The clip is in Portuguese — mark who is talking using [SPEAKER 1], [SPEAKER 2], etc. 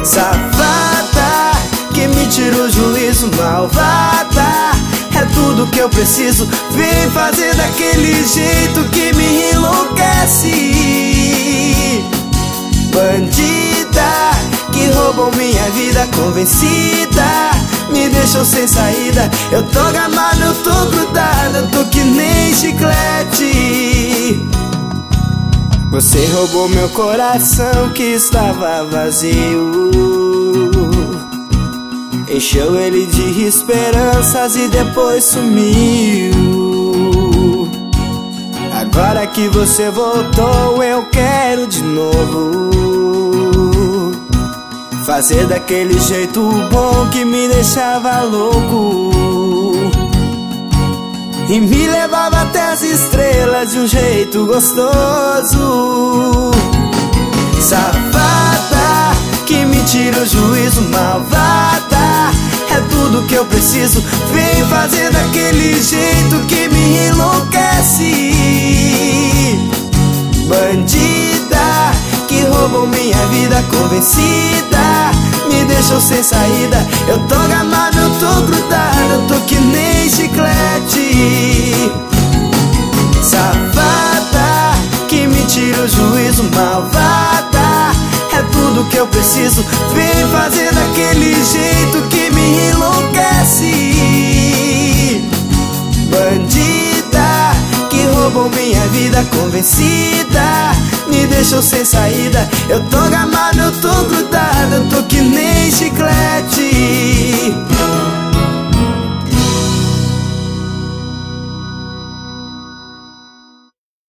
[SPEAKER 1] Safada, que me tira o juízo, malvada. É tudo que eu preciso, vem fazer daquele jeito que me enlouquece. Bandida, que roubou minha vida, convencida, me deixou sem saída. Eu tô gamado, eu tô grudado, eu tô que nem chiclete. Você roubou meu coração que estava vazio, encheu ele de esperanças e depois sumiu. Agora que você voltou, eu quero de novo fazer daquele jeito bom que me deixava louco e me levava até as estrelas de um jeito gostoso. Safada, que me tira o juízo, malvada. É tudo que eu preciso, vem fazer daquele jeito que me enlouquece. Bandida, que roubou minha vida, convencida, me deixou sem saída. Eu tô gamado, eu tô grudado, eu tô que nem chiclete. Safada, que me tira o juízo, malvada. É tudo que eu preciso, vem fazer daquele jeito que me enlouquece. Bandida, que roubou minha vida, convencida, me deixou sem saída. Eu tô gamado, eu tô grudado, eu tô que nem chiclete.